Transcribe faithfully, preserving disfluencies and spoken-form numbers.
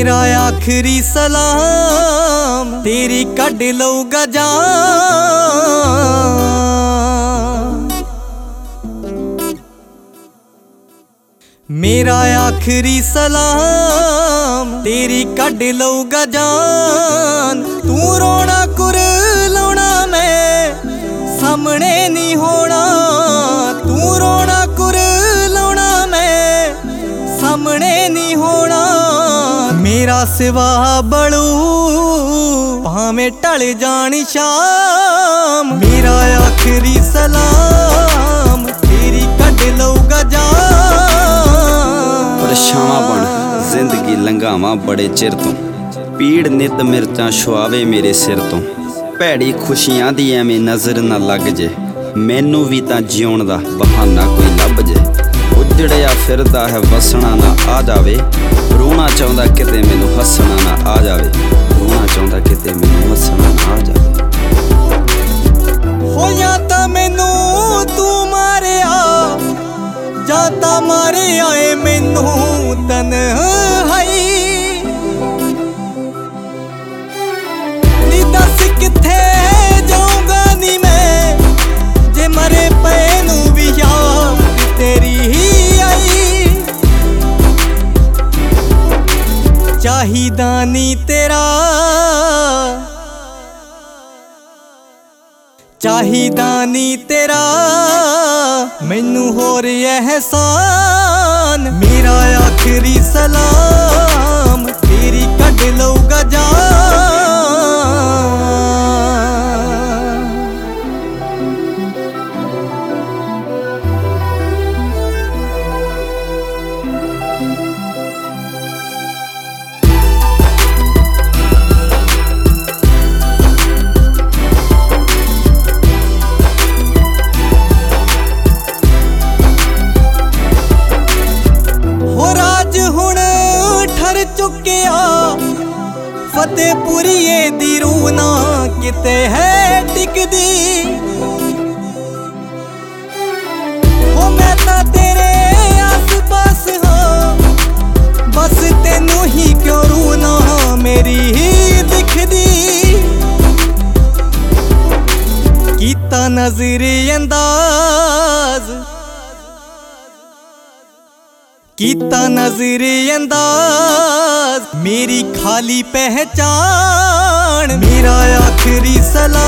मेरा आखिरी सलाम तेरी कड लऊगा जान। मेरा आखिरी सलाम तेरी कड लऊगा जान। तू रोना कुरलाउणा मैं सामने नहीं होना। तू रोना कुरलाउणा मैं सामने नहीं होना। मेरा सिवा बड़ू भावें टल जानी शाम। मेरा आखिरी सलाम तेरी कड लऊगा जान। परछावां बन जिंदगी लंघावां बड़े चिर तो। पीड़ नित मिर्चां छुआवे मेरे सिर तो। भैड़ी खुशियां दी एवें नज़र ना लग जे। मैनू भी तां जिउण दा बहाना कोई लभ जे। उजड़िया फिरदा है वसना ना आ जावे। रोना चाहुंदा किते मैनू हसना ना आ जावे। रोना चाहुंदा किते मैनू हसना ना आ जावे। होया तां मैनू तू मारिया जाता मारे आए मैनू तन्हाई। नी दस किथे जाऊंगा नी मैं जे मरे पे नू भी याद तेरी ही आई। चाहिदा नी तेरा चाहिदा नी तेरा मैनू होर एहसान। मेरा आखिरी सलाम तेरी कड लऊगा जान। चुकिया फतेहपुरीए दी रूह ना किते है टिकदी। ओ मैं तां तेरे आस पास हाँ बस तेनू ही क्यों रूह ना मेरी ही दिखदी। कीता नज़रे अंदाज कीता नज़रे अंदाज मेरी खाली पहचान। मेरा आखिरी सलाम